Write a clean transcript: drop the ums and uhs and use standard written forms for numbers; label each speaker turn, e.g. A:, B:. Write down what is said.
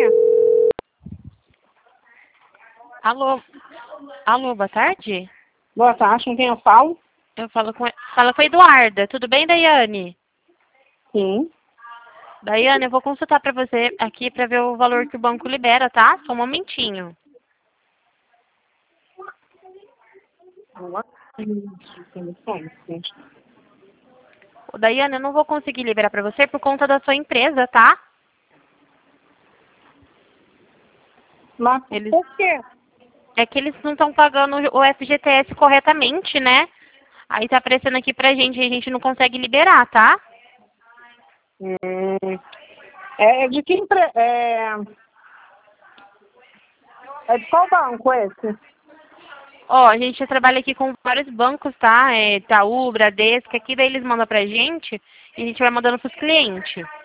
A: linha.
B: Alô, boa tarde?
A: Boa tarde, com quem eu falo?
B: Eu falo com a Eduarda. Tudo bem, Daiane?
A: Sim.
B: Daiane, eu vou consultar para você aqui para ver o valor que o banco libera, tá? Só um momentinho. Ô, Daiane, eu não vou conseguir liberar para você por conta da sua empresa, tá?
A: Mas por quê?
B: É que eles não estão pagando o FGTS corretamente, né? Aí tá aparecendo aqui pra gente e a gente não consegue liberar, tá?
A: É de que é de qual banco esse?
B: Ó, a gente trabalha aqui com vários bancos, tá? Itaú, Bradesco, aqui daí eles mandam pra gente e a gente vai mandando pros clientes.